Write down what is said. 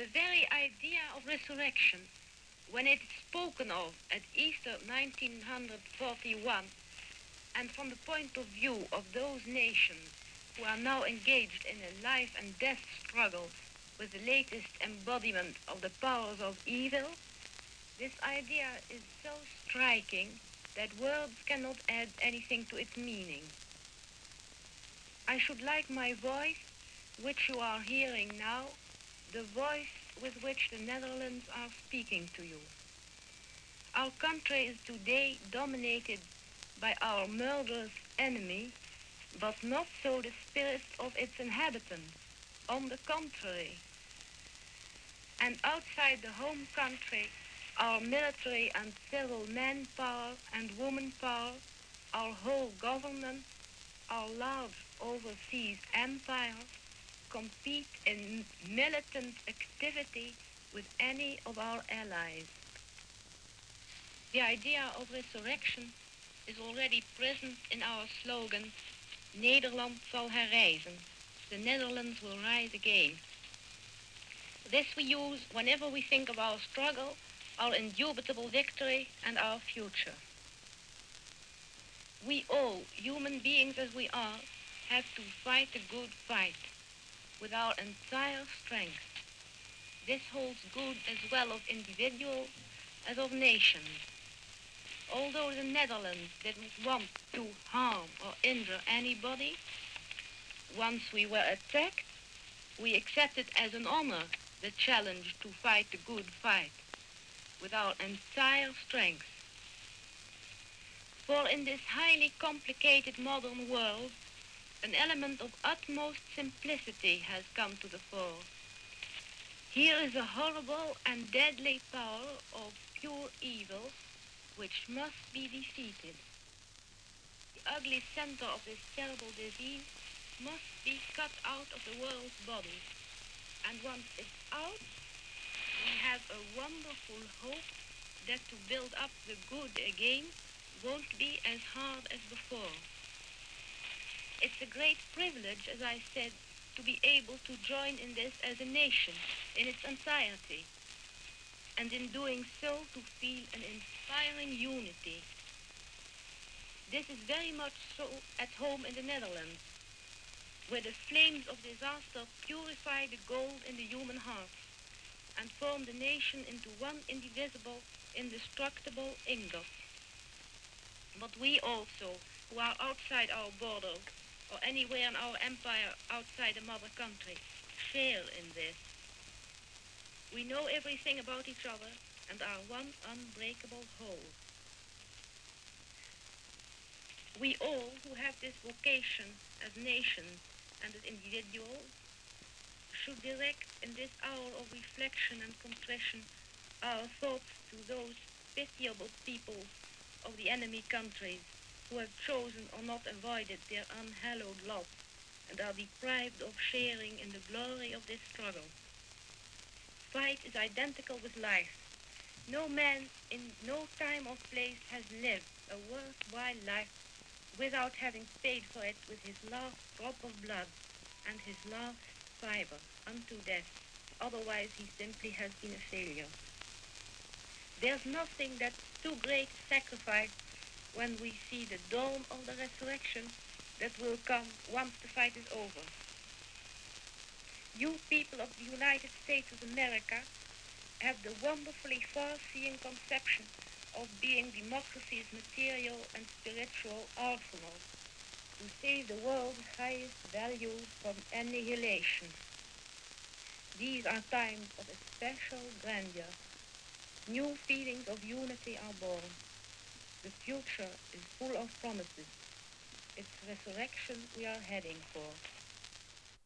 The very idea of resurrection, when it is spoken of at Easter 1941, and from the point of view of those nations who are now engaged in a life and death struggle with the latest embodiment of the powers of evil, this idea is so striking that words cannot add anything to its meaning. I should like my voice, which you are hearing now, the voice with which the Netherlands are speaking to you. Our country is today dominated by our murderous enemy, but not so the spirit of its inhabitants. On the contrary. And outside the home country, our military and civil manpower and womanpower, our whole government, our large overseas empire, compete in militant activity with any of our allies. The idea of resurrection is already present in our slogan, Nederland zal herrijzen, the Netherlands will rise again. This we use whenever we think of our struggle, our indubitable victory, and our future. We all, human beings as we are, have to fight a good fight with our entire strength. This holds good as well of individuals as of nations. Although the Netherlands didn't want to harm or injure anybody, once we were attacked, we accepted as an honor the challenge to fight the good fight with our entire strength. For in this highly complicated modern world, an element of utmost simplicity has come to the fore. Here is a horrible and deadly power of pure evil which must be defeated. The ugly center of this terrible disease must be cut out of the world's body. And once it's out, we have a wonderful hope that to build up the good again won't be as hard as before. It's a great privilege, as I said, to be able to join in this as a nation in its entirety, and in doing so to feel an inspiring unity. This is very much so at home in the Netherlands, where the flames of disaster purify the gold in the human heart and form the nation into one indivisible, indestructible ingot. But we also, who are outside our borders, or anywhere in our empire outside the mother country, share in this. We know everything about each other and are one unbreakable whole. We all who have this vocation as nations and as individuals should direct in this hour of reflection and contrition our thoughts to those pitiable peoples of the enemy countries who have chosen or not avoided their unhallowed lot and are deprived of sharing in the glory of this struggle. Fight is identical with life. No man in no time or place has lived a worthwhile life without having paid for it with his last drop of blood and his last fiber unto death. Otherwise he simply has been a failure. There's nothing that's too great sacrifice when we see the dawn of the resurrection that will come once the fight is over. You people of the United States of America have the wonderfully far-seeing conception of being democracy's material and spiritual arsenal to save the world's highest values from annihilation. These are times of especial grandeur. New feelings of unity are born. The future is full of promises. It's resurrection we are heading for.